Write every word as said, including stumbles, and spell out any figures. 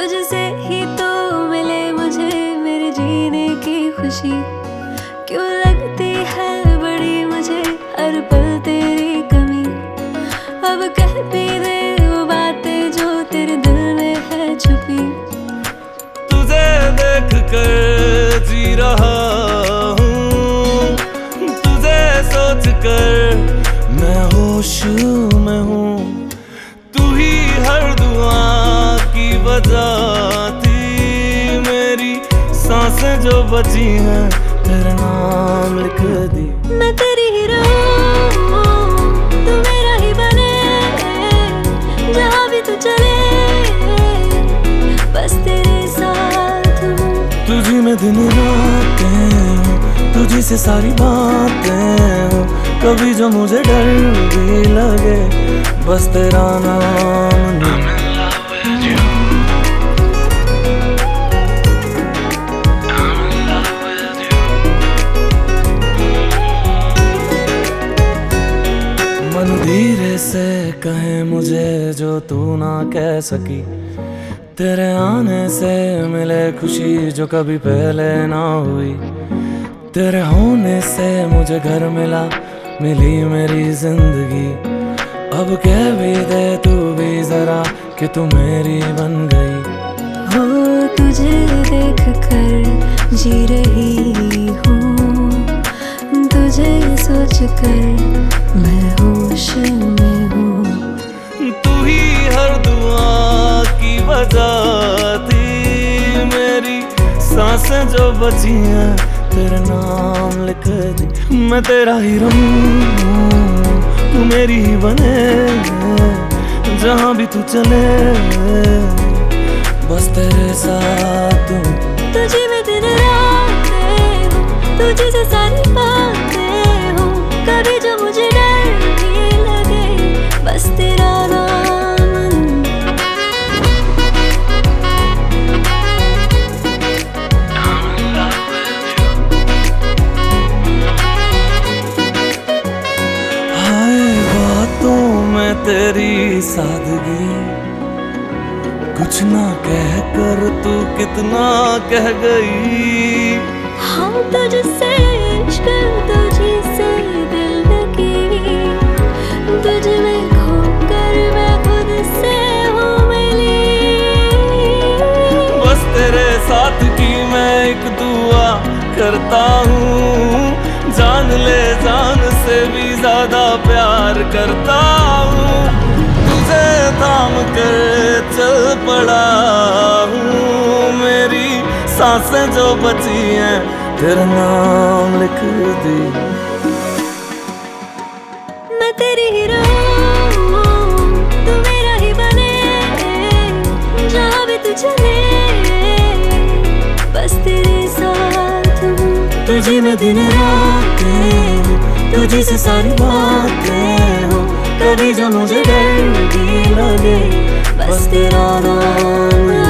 तुझसे ही तो मिले मुझे मेरे जीने की खुशी। क्यों लगती है बड़ी मुझे हर पल तेरी कमी। अब कह भी दे वो बातें जो तेरे दिल में है छुपी। तुझे देख कर जी रहा हूँ, तुझे सोच कर मैं होश में हूँ। तू ही हर दुआ की वजह थी, मेरी सांसें जो बची हैं तेरा नाम लिख दी। मैं तेरी ही रहूं, तू मेरा ही बने, जहाँ भी तू चले बस तेरे साथ हूँ। तुझी में दिन रातें, तुझी से सारी बातें। कभी जो मुझे डर भी लगे बस तेरा नाम लूं। मन धीरे से कहे मुझे जो तू ना कह सकी। तेरे आने से मिले खुशी जो कभी पहले ना हुई। तेरे होने से मुझे घर मिला, मिली मेरी जिंदगी। अब कह भी दे तू भी जरा कि तू मेरी बन गई। हो तुझे देख कर जी रही हूँ, तुझे सोच कर मैं होश में हूँ। तू ही हर दुआ की वजह थी, मेरी सांसें जो बची हैं तेरा नाम लिख दी। मैं तेरा ही रहूं, तू मेरी ही बने, जहाँ भी तू चले बस तेरे साथ हूँ। तुझे में दिन रातें हूँ, तुझे से सारी बातें हूँ। कभी जो मुझे डर भी लगे बस तेरा नाम लूं। हाय बातों में तेरी सादगी, कुछ ना कह कर तू कितना कह गई। हम तुझसे इश्क तुझी से दिल लगी, तुझ में खोकर मैं खुद से हूँ मिली। बस तेरे साथ की मैं एक दुआ करता हूँ, जान ले जान से भी ज्यादा प्यार करता हूँ। तुझे थाम कर चल पड़ा हूँ, मेरी सांसें जो बची हैं तेरा नाम लिख दी। मैं तेरी ही रहूं, तू मेरा ही बने, जहाँ भी तू चले बस तेरे साथ हूँ। तुझी में दिन रातें, तुझी से सारी बातें हो। कभी जो मुझे डर भी लगे बस तेरा नाम